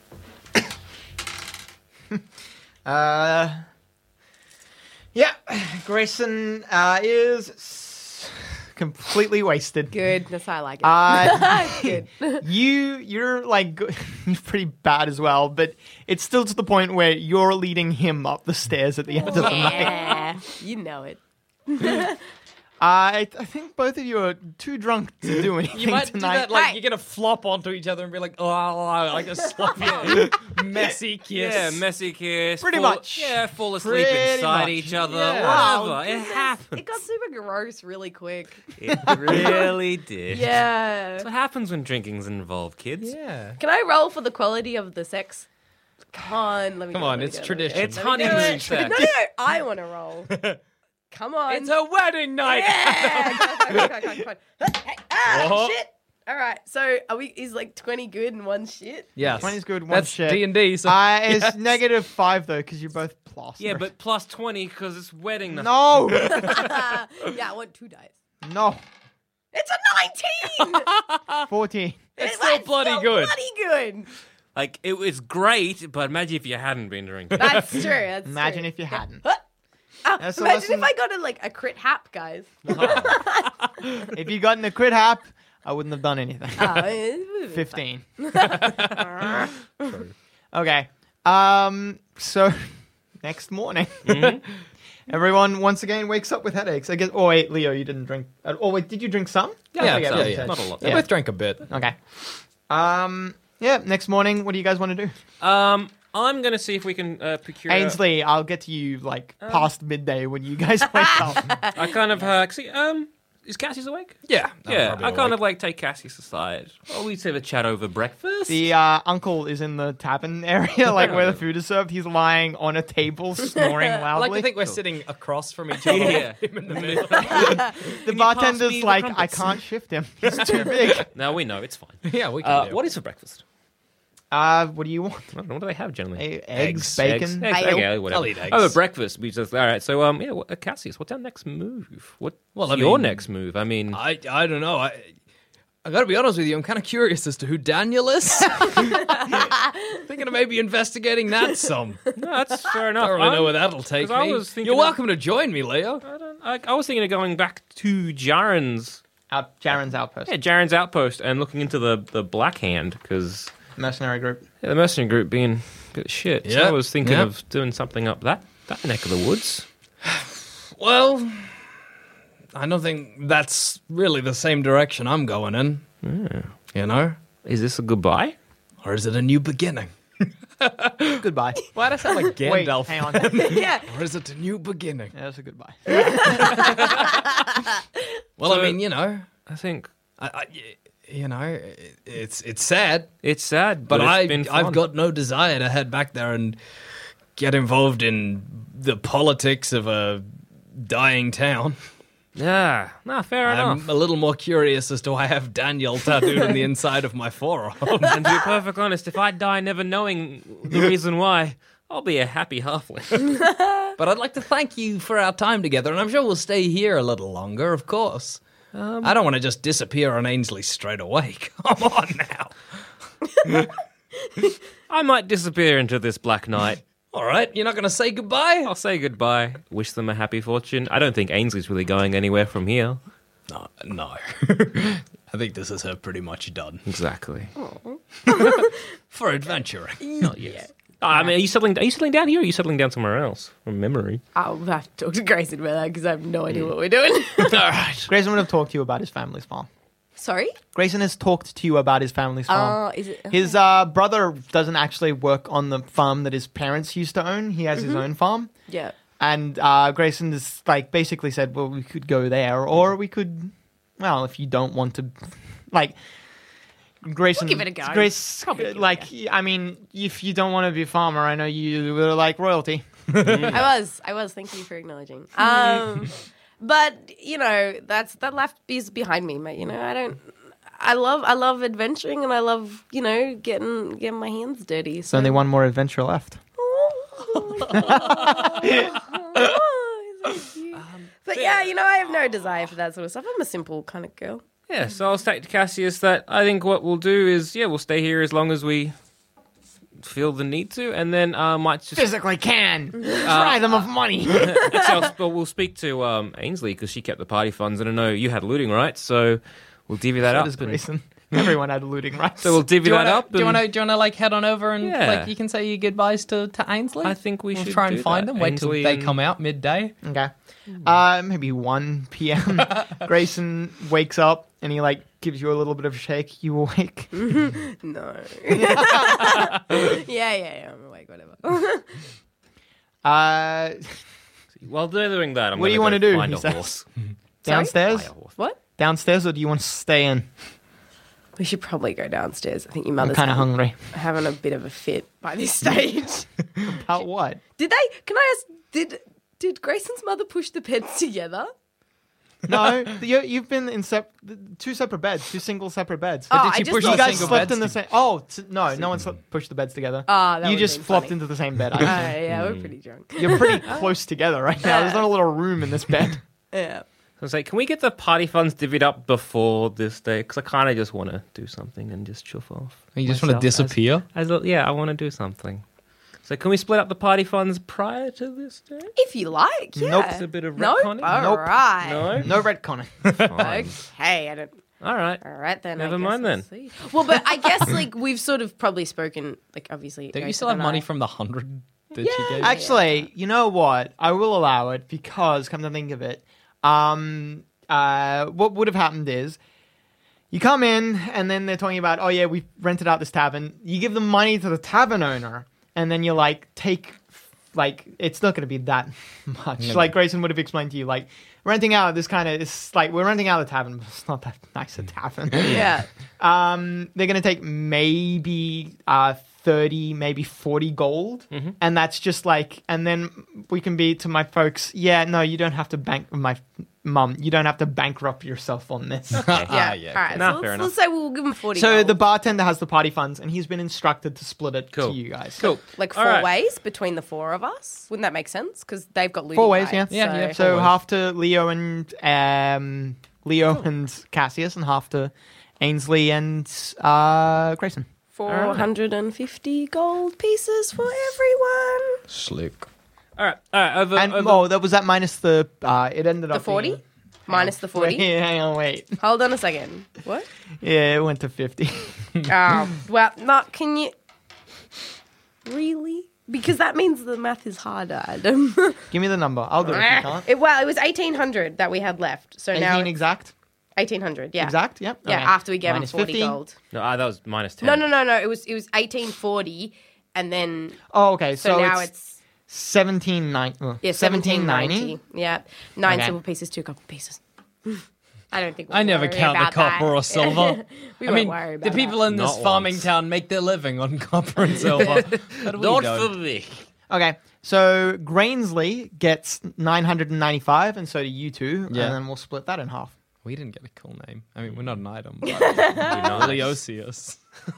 Uh, yeah, Grayson uh, is s- completely wasted. Good. That's how I like it. Uh, good. you you're like go- you're pretty bad as well, but it's still to the point where you're leading him up the stairs at the end of the night. Yeah. You know it. I I think both of you are too drunk to do anything You might do tonight. that, like Hey. you're gonna flop onto each other and be like, oh, like a sloppy, messy kiss. Yeah, messy kiss. Pretty fall- much. Yeah, fall asleep Pretty inside much. each other. Yeah. Whatever. It happens. It got super gross really quick. It really did. Yeah. That's what happens when drinking's involved, kids. Yeah. Can I roll for the quality of the sex? Come on, let me Come go, on, let me it's go, let me tradition. go, It's let me do honeymoon it. sex. No, no, no. I want to roll. Come on. It's a wedding night. Yeah. Come on, come on, come on, come on. Hey, ah, Whoa. shit. All right. So are we? Is like twenty good and one shit? Yes. twenty's good, one That's shit. D and D. So Uh, it's yes. negative five though, because you're both plus. Yeah, but plus twenty because it's wedding night. no, Yeah, I want two dice. no, It's a nineteen. fourteen. It's It still was bloody still good. Bloody good. Like, it was great, but imagine if you hadn't been drinking. That's true. That's Imagine true. if you hadn't. Huh? Oh, That's a imagine lesson- if I got a like a crit hap, guys. If you got in a crit hap, I wouldn't have done anything. Oh, it would've been Fifteen. fun. Okay. Um. So next morning, everyone once again wakes up with headaches. I guess. Oh wait, Leo, you didn't drink. uh, Oh wait, did you drink some? Yeah, Okay, so, okay, yeah. okay. Not a lot. They Yeah. both drank a bit. Okay. Um. Yeah. Next morning, what do you guys want to do? Um, I'm going to see if we can uh, procure... Ainsley, I'll get to you like past midday when you guys wake up. I kind of... Uh, see, um, is Cassius awake? Yeah. Yeah, I kind of like take Cassius aside. Oh, we have a chat over breakfast. The uh, uncle is in the tavern area, like where the food is served. He's lying on a table, snoring I loudly. like to think we're sitting across from each other. Yeah. Him in the middle. the you pass me bartender's the like, I crumpets?" can't shift him. He's too big. No, we know, it's fine. yeah, we can Uh, do what it. is for breakfast? Uh, what do you want? I don't know, what do they have generally? E- eggs, bacon, Eggs, Ale. okay, whatever. I'll eat eggs. Oh, but breakfast. We just all right. So, um, yeah, what, uh, Cassius, what's our next move? What's Well, I your mean- next move? I mean, I I don't know. I I gotta be honest with you. I'm kind of curious as to who Daniel is. Thinking of maybe investigating that some. no, that's fair enough. I don't really know I'm- where that'll take 'cause I me. was thinking You're of- welcome to join me, Leo. I, don't, I, I was thinking of going back to Jaren's Out Jaren's outpost. Yeah, Jaren's outpost and looking into the, the Black Hand because Mercenary group. yeah, the mercenary group being a bit shit. So Yep, I was thinking yep. of doing something up that, that neck of the woods. Well, I don't think that's really the same direction I'm going in. You know? Is this a goodbye? Or is it a new beginning? Goodbye. Why does that sound like Wait, Gandalf? hang on. Yeah. Or is it a new beginning? Yeah, that's a goodbye. Well, So- I mean, you know, I think I, I, you know, it, it's it's sad, it's sad, but, but it's I been fun. I've got no desire to head back there and get involved in the politics of a dying town. Yeah, nah, fair enough. I'm a little more curious as to why I have Daniel tattooed on the inside of my forearm. And to be perfectly honest, if I die never knowing the reason why, I'll be a happy halfling. But I'd like to thank you for our time together, and I'm sure we'll stay here a little longer, of course. Um, I don't want to just disappear on Ainsley straight away. Come on now. I might disappear into this black night. All right, you're not going to say goodbye? I'll say goodbye. Wish them a happy fortune. I don't think Ainsley's really going anywhere from here. No, no. I think this is her pretty much done Exactly. for adventuring. Not yet. Oh, I mean, are you settling? Are you settling down here, or are you settling down somewhere else? From memory. I'll have to talk to Grayson about that because I have no idea what we're doing. All right. Grayson would have talked to you about his family's farm. Sorry? Grayson has talked to you about his family's farm. Oh, is it? His uh, brother doesn't actually work on the farm that his parents used to own. He has his own farm. Yeah. And uh, Grayson has like basically said, well, we could go there, or we could, well, if you don't want to, like, Grayson. We'll give it a go. Grace, Probably give it a like, I mean, if you don't want to be a farmer, I know you were like royalty. I was. I was. Thank you for acknowledging. Um, but you know, that's that life is behind me, mate. You know, I don't. I love. I love adventuring, and I love you know getting getting my hands dirty. There's So only one more adventure left. But yeah, you know, I have no desire for that sort of stuff. I'm a simple kind of girl. Yeah, so I'll state to Cassius that I think what we'll do is, yeah, we'll stay here as long as we feel the need to, and then uh, might just Physically can. Try them of money. so but we'll speak to um, Ainsley because she kept the party funds, and I know you had looting rights, so we'll divvy that So up. does and- Grayson. Everyone had looting rights. so we'll divvy Do you that wanna, up. Do you and want to? Do you want to like head on over and Yeah. like you can say your goodbyes to to Ainsley? I think we we'll should try and do find that. them. Wait Ainsley till they and- come out midday. Okay. Uh, maybe one p.m. Grayson wakes up and he like gives you a little bit of a shake. You awake. No. yeah, yeah, yeah. I'm awake. Whatever. Uh, While they're doing that, I'm What do you want wanna to do, Find he a says. horse. downstairs? Buy a horse. What? Downstairs, or do you want to stay in? We should probably go downstairs. I think your I'm mother's kind of having, hungry. having a bit of a fit by this stage. About what? Did they? Can I ask? Did did Grayson's mother push the beds together? No, you, you've been in sep- two separate beds, two single separate beds. Oh, did I she just push you thought- the guys single slept beds in the to- same. Oh t- no, no one slept, pushed the beds together. Ah, that you would've just been flopped funny. into the same bed. Ah, I- yeah, we're pretty drunk. You're pretty close together right now. There's not a little room in this bed. Yeah. I was like, can we get the party funds divvied up before this day? Because I kind of just want to do something and just chuff off. You just want to myself as- disappear. As a, yeah, I want to do something. So can we split up the party funds prior to this day? If you like, yeah. Nope. It's a bit of Nope. retconning. All Nope. right. No? No retconning. Fine. Okay. I don't. All right. All right then. I Never guess mind we'll then. see. Well, but I guess like we've sort of probably spoken. Like obviously. Don't you Grayson still have and money I- from the hundred that Yeah. she gave? Actually, you know what? I will allow it because, come to think of it, um, uh, what would have happened is you come in and then they're talking about, oh yeah, we rented out this tavern. You give the money to the tavern owner, and then you like take, like, it's not going to be that much. Like Grayson would have explained to you, like renting out this kind of, it's like we're renting out the tavern, but it's not that nice a tavern. Yeah. Um, they're going to take maybe uh, thirty, maybe forty gold. And that's just like, and then we can be to my folks, yeah, no, you don't have to bank, my mum, you don't have to bankrupt yourself on this. Yeah. Ah, yeah. All right. Nah, so fair let's, enough. let's say we'll give him forty. So gold. the bartender has the party funds and he's been instructed to split it Cool. to you guys. Cool. like All four right. ways between the four of us. Wouldn't that make sense? Because they've got looting Four ways, rights, yeah. Yeah, yeah. So Four ways. half to Leo and um, Leo and Cassius, and half to Ainsley and uh, Grayson. Four hundred and fifty gold pieces for everyone. Slick. All right. All right. Over, And over, oh, that was that minus the. Uh, it ended The up forty. being- minus the forty. Wait, hang on, wait. Hold on a second. What? Yeah, it went to fifty. Oh, well, not. Can you really? Because that means the math is harder, Adam. Give me the number. I'll do it if you can't. It, well, it was eighteen hundred that we had left. So now eighteen exact? eighteen hundred. Yeah. Exact? Yep. Yeah. Okay. After we gave Minus him forty fifty. gold. No, ah, that was minus ten. No, no, no, no. It was it was eighteen forty, and then Oh, okay. so, So, now it's, it's, seventeen ninety. Uh, yeah seventeen ninety. seventeen ninety. Yeah, nine Okay. silver pieces, two copper pieces. I don't think we'll I never worry count the about copper that. or silver. we I won't mean, worry the about people that. in this Not farming once. town make their living on copper and silver. But we Not don't. for me. Okay. So Grainsley gets nine hundred ninety-five, and so do you two. Yeah. And then we'll split that in half. We didn't get a cool name. I mean, we're not an item. But Nice. Leosius.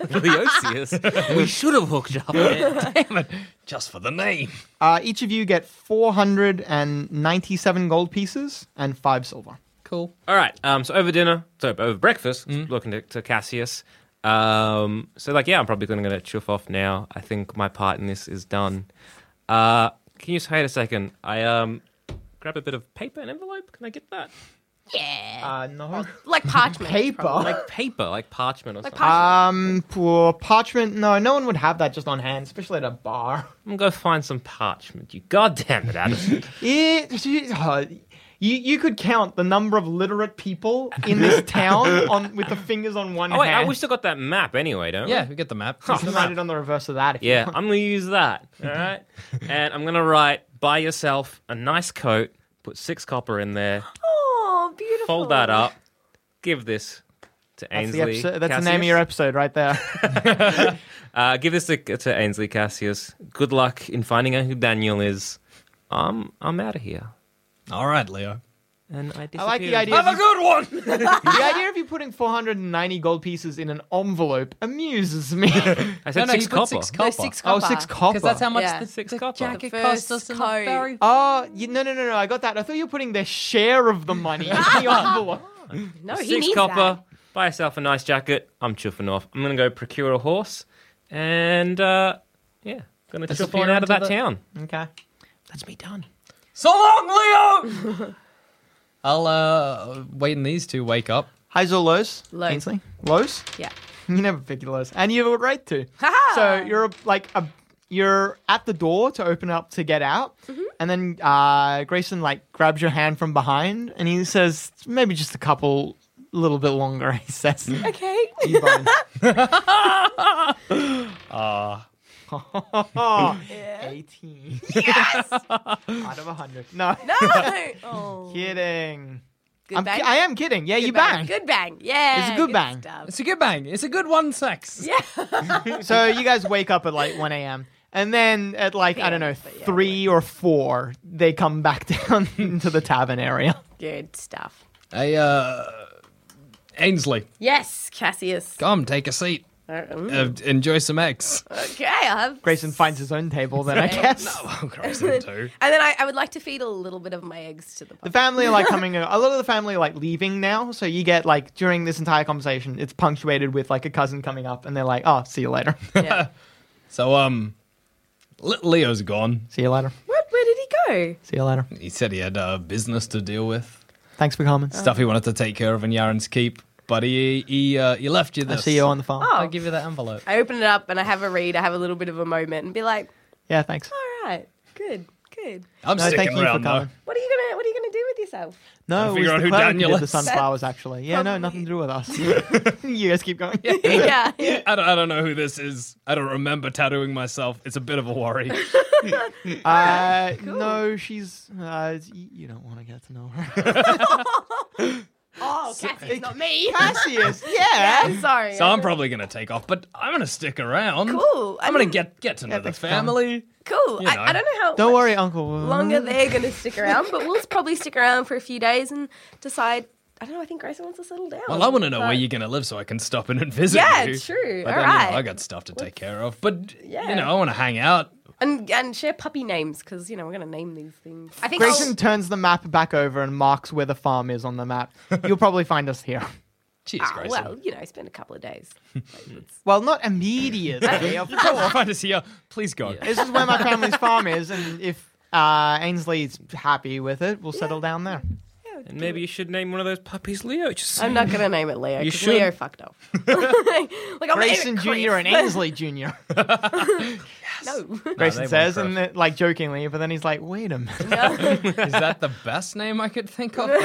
Leosius. We should have hooked up. Damn it. Just for the name. Uh, each of you get four hundred ninety-seven gold pieces and five silver. Cool. All right. Um. So over dinner, so over breakfast, looking to, to Cassius. Um. So like, yeah, I'm probably going to chuff off now. I think my part in this is done. Uh. Can you just wait a second? I um. Grab a bit of paper and envelope. Can I get that? Yeah, Uh, no. like parchment. Paper? probably. Like paper, like parchment or Like something. parchment. Um, for parchment, no, no one would have that just on hand, especially at a bar. I'm gonna go find some parchment. You goddamn it, Adam. It, uh, you you could count the number of literate people in this town on with the fingers on one Oh wait, hand. I, we still got that map anyway, don't we? Yeah, we get the map. You can write it on the reverse of that. If you Yeah, want. I'm gonna use that. All right, and I'm gonna write: buy yourself a nice coat. Put six copper in there. Oh, beautiful. Fold that up. Give this to That's the, Ainsley. episode, that's the Cassius. name of your episode right there. Uh, give this to, to Ainsley Cassius. Good luck in finding out who Daniel is. I'm I'm out of here. All right, Leo. And I, I like the disappeared. idea. Of you, good one. the idea of you putting four hundred ninety gold pieces in an envelope amuses me. I said No, no, six you put copper. six No, copper. six Oh, copper. six copper. Because that's how much Yeah. the, Six the copper. jacket The cost first us in coat. the very... Oh, you, no, no, no, no. I got that. I thought you were putting their share of the money in the envelope. No, he Six needs copper. that. Buy yourself a nice jacket. I'm chuffing off. I'm gonna go procure a horse, and uh, yeah, gonna chuff Disappear on out of into that the- town. Okay. That's me done. So long, Leo! I'll uh, wait and these two wake up. Highs or lows? Lows. Ainsley? Lows? Yeah. You never pick your lows. And you have a right to. Ha-ha! So you're like a, you're at the door to open up to get out, Mm-hmm. and then uh, Grayson like grabs your hand from behind, and he says, "Maybe just a couple, a little bit longer." He says, Okay. "You bone." Ah. eighteen Yes. out of a hundred. No, No. Oh. kidding. Good I'm, bang. ki- I am kidding. Yeah, Good you bang. bang. Good bang. Yeah. It's a good bang. stuff. It's a good bang. It's a good one sex. Yeah. So you guys wake up at like one a.m. And then at like, I don't know, But yeah, three or four, they come back down into the tavern area. Good stuff. Hey, uh, Ainsley, Yes, Cassius. come take a seat. Uh, mm. Uh, enjoy some eggs. Okay, I'll have. Grayson finds his own table then, I guess. Oh, Grayson too. And then I, I would like to feed a little bit of my eggs to the The puppy. family are like coming, a lot of the family are like leaving now. So you get like, during this entire conversation, it's punctuated with like a cousin coming up and they're like, oh, see you later. Yeah. So, um, Le- Leo's gone. See you later. What? Where did he go? See you later. He said he had uh, business to deal with, Thanks for coming. stuff he wanted to take care of in Yaren's Keep. But he he uh, he left you I'll this. see you on the farm. Oh. I'll give you that envelope. I open it up and I have a read. I have a little bit of a moment and be like, Yeah, thanks. all right, good, good. I'm No, sticking thank you for around though. coming. What are you gonna What are you gonna do with yourself? No, it figure was out the who cleric who Daniel did the is. sunflowers, actually. Yeah, no, nothing to do with us. You guys keep going. yeah. yeah. I don't, I don't know who this is. I don't remember tattooing myself. It's a bit of a worry. Uh, No, she's. Uh, y- you don't want to get to know her. Oh, Cassius, not me. Cassius, Yeah, yeah. sorry. So I'm probably gonna take off, but I'm gonna stick around. Cool. I I'm gonna mean, get get to know Yeah, the thanks for coming. family. cool. you know. I, I don't know how Don't much worry, Uncle. longer they're gonna stick around, but we'll probably stick around for a few days and decide. I don't know. I think Grayson wants to settle down. Well, I want to know but- where you're gonna live so I can stop in and visit Yeah, you. true. But All then, you know, right. I got stuff to take care of. But Yeah. you know, I want to hang out. and and share puppy names because you know we're gonna name these things. I think Grayson I'll- turns the map back over and marks where the farm is on the map. You'll probably find us here. Cheers, Ah, Grayson. well, you know, spend a couple of days. Like, it's- Well, not immediately. Of You will find us here. Please go. This is where my family's farm is, and if uh, Ainsley's happy with it, we'll settle down there. yeah, And maybe you should name one of those puppies Leo. Just I'm not gonna name it Leo You because should. Leo fucked off. like I'm Grayson Junior and Ainsley Junior No. Grayson they says, won't and then, like jokingly, but then he's like, "Wait a minute." Is that the best name I could think of?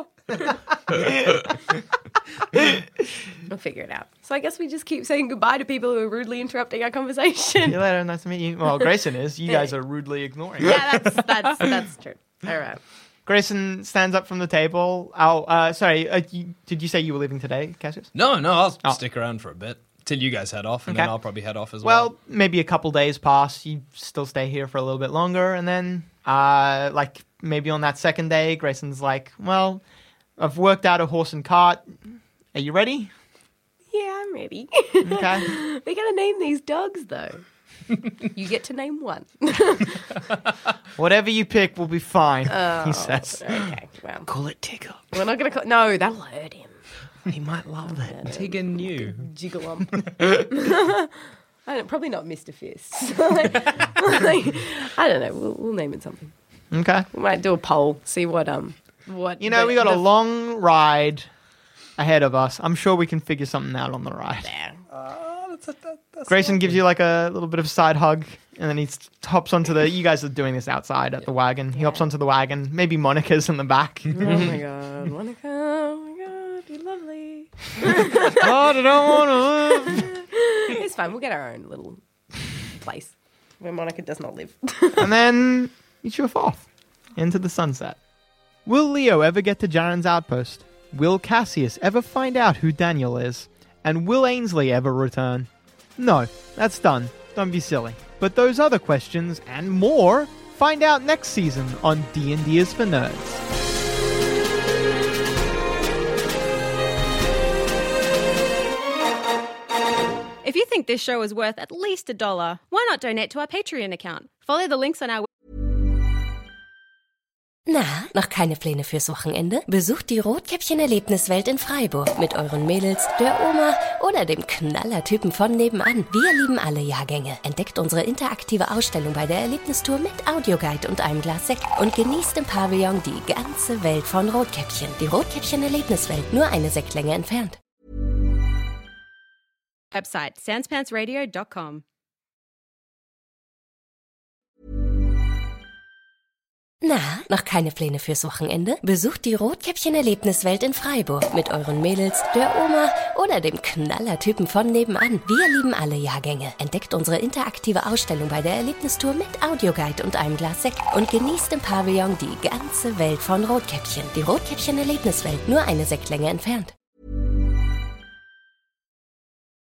We'll figure it out. So I guess we just keep saying goodbye to people who are rudely interrupting our See conversation. you later. Nice to meet you. Well, Grayson is. You guys are rudely ignoring. Yeah, that's that's that's true. All right. Grayson stands up from the table. Oh, uh, sorry. Uh, you, did you say you were leaving today, Cassius? No, no, I'll Oh. stick around for a bit till you guys head off, and Okay. then I'll probably head off as well. Well, maybe a couple days pass. You still stay here for a little bit longer, and then, uh, like maybe on that second day, Grayson's like, "Well, I've worked out a horse and cart. Are you ready?" Yeah, I'm ready. Okay. We gotta name these dogs though. You get to name one. Whatever you pick will be fine. Oh, he says. Okay, well, call it Tickle. we're not gonna call. No, that'll hurt him. He might love that. Tiggin you. Jiggle 'em. I don't, probably not Mister Fist. like, like, I don't know. We'll, we'll name it something. Okay. We might do a poll. See what um what You know, the- we got a the- long ride ahead of us. I'm sure we can figure something out on the ride. Yeah. Grayson gives you like a little bit of a side hug, and then he s- hops onto the. You guys are doing this outside at the wagon. He hops onto the wagon. Maybe Monica's in the back. Oh my god, Monica! Oh my god, you're lovely. Oh, I don't want to. It's fine. We'll get our own little place where Monica does not live. And then you chuff off into the sunset. Will Leo ever get to Jaren's outpost? Will Cassius ever find out who Daniel is? And will Ainsley ever return? No, that's done. Don't be silly. But those other questions and more, find out next season on D and D is for Nerds. If you think this show is worth at least a dollar, why not donate to our Patreon account? Follow the links on our Na, noch keine Pläne fürs Wochenende? Besucht die Rotkäppchen-Erlebniswelt in Freiburg mit euren Mädels, der Oma oder dem Knallertypen von nebenan. Wir lieben alle Jahrgänge. Entdeckt unsere interaktive Ausstellung bei der Erlebnistour mit Audioguide und einem Glas Sekt und genießt im Pavillon die ganze Welt von Rotkäppchen. Die Rotkäppchen-Erlebniswelt, nur eine Sektlänge entfernt. website, sans pants radio dot com. Na, noch keine Pläne fürs Wochenende? Besucht die Rotkäppchen-Erlebniswelt in Freiburg mit euren Mädels, der Oma oder dem Knallertypen von nebenan. Wir lieben alle Jahrgänge. Entdeckt unsere interaktive Ausstellung bei der Erlebnistour mit Audioguide und einem Glas Sekt und genießt im Pavillon die ganze Welt von Rotkäppchen. Die Rotkäppchen-Erlebniswelt, nur eine Sektlänge entfernt.